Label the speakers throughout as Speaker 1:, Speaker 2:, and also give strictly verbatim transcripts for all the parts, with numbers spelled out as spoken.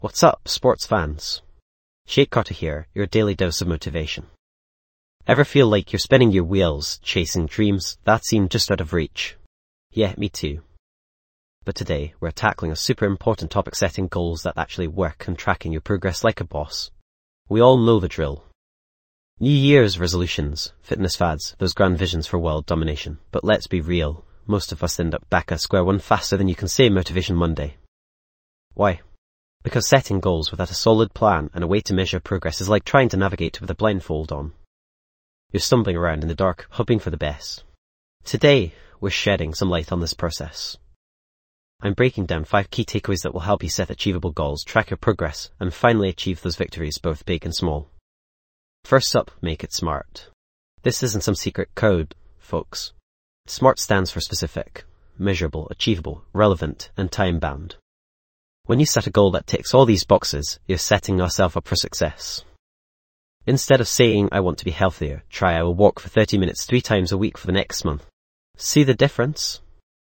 Speaker 1: What's up, sports fans? Shake Carter here, your daily dose of motivation. Ever feel like you're spinning your wheels, chasing dreams that seem just out of reach? Yeah, me too. But today, we're tackling a super important topic: setting goals that actually work and tracking your progress like a boss. We all know the drill. New Year's resolutions, fitness fads, those grand visions for world domination. But let's be real, most of us end up back at square one faster than you can say Motivation Monday. Why? Because setting goals without a solid plan and a way to measure progress is like trying to navigate with a blindfold on. You're stumbling around in the dark, hoping for the best. Today, we're shedding some light on this process. I'm breaking down five key takeaways that will help you set achievable goals, track your progress, and finally achieve those victories, both big and small. First up, make it SMART. This isn't some secret code, folks. SMART stands for specific, measurable, achievable, relevant, and time-bound. When you set a goal that ticks all these boxes, you're setting yourself up for success. Instead of saying, I want to be healthier, try I will walk for thirty minutes three times a week for the next month. See the difference?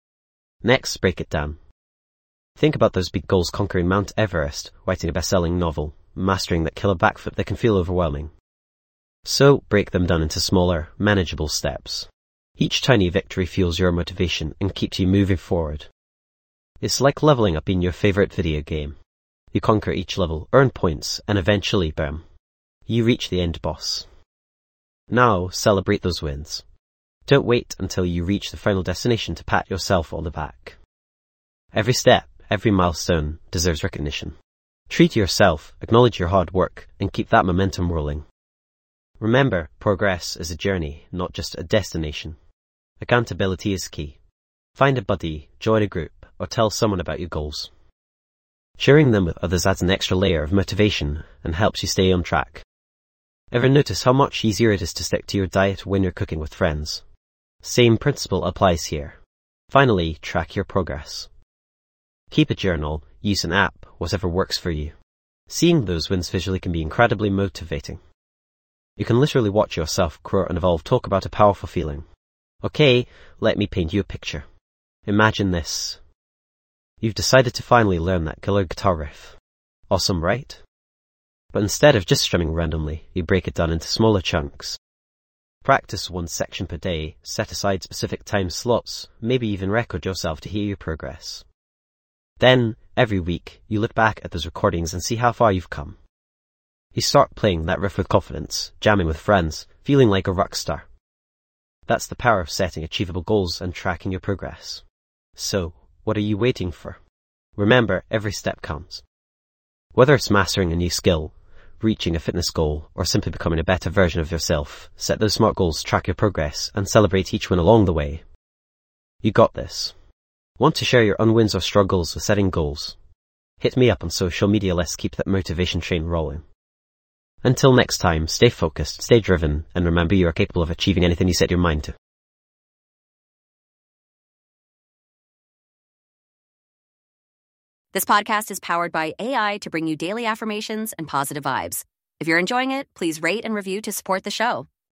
Speaker 1: Next, break it down. Think about those big goals: conquering Mount Everest, writing a best-selling novel, mastering that killer backflip that can feel overwhelming. So, break them down into smaller, manageable steps. Each tiny victory fuels your motivation and keeps you moving forward. It's like leveling up in your favorite video game. You conquer each level, earn points, and eventually, boom, you reach the end boss. Now, celebrate those wins. Don't wait until you reach the final destination to pat yourself on the back. Every step, every milestone deserves recognition. Treat yourself, acknowledge your hard work, and keep that momentum rolling. Remember, progress is a journey, not just a destination. Accountability is key. Find a buddy, join a group, or tell someone about your goals. Sharing them with others adds an extra layer of motivation and helps you stay on track. Ever notice how much easier it is to stick to your diet when you're cooking with friends? Same principle applies here. Finally, track your progress. Keep a journal, use an app, whatever works for you. Seeing those wins visually can be incredibly motivating. You can literally watch yourself grow and evolve. Talk about a powerful feeling. Okay, let me paint you a picture. Imagine this. You've decided to finally learn that killer guitar riff. Awesome, right? But instead of just strumming randomly, you break it down into smaller chunks. Practice one section per day, set aside specific time slots, maybe even record yourself to hear your progress. Then, every week, you look back at those recordings and see how far you've come. You start playing that riff with confidence, jamming with friends, feeling like a rock star. That's the power of setting achievable goals and tracking your progress. So, what are you waiting for? Remember, every step counts. Whether it's mastering a new skill, reaching a fitness goal, or simply becoming a better version of yourself, set those SMART goals, track your progress, and celebrate each win along the way. You got this. Want to share your own wins or struggles with setting goals? Hit me up on social media. Let's keep that motivation train rolling. Until next time, stay focused, stay driven, and remember, you are capable of achieving anything you set your mind to.
Speaker 2: This podcast is powered by A I to bring you daily affirmations and positive vibes. If you're enjoying it, please rate and review to support the show.